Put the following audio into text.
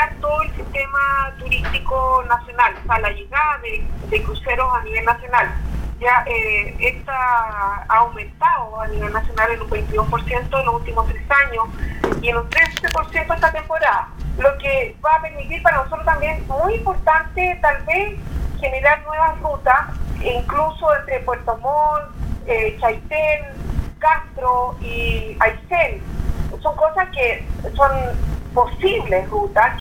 cambiar todo el sistema turístico nacional, o sea, la llegada de cruceros a nivel nacional. Ya esta ha aumentado a nivel nacional en un 22% en los últimos 3 años y en un 13% esta temporada, lo que va a permitir para nosotros también, muy importante, tal vez generar nuevas rutas, incluso entre Puerto Montt, Chaitén, Castro y Aysén. Son cosas que son posibles rutas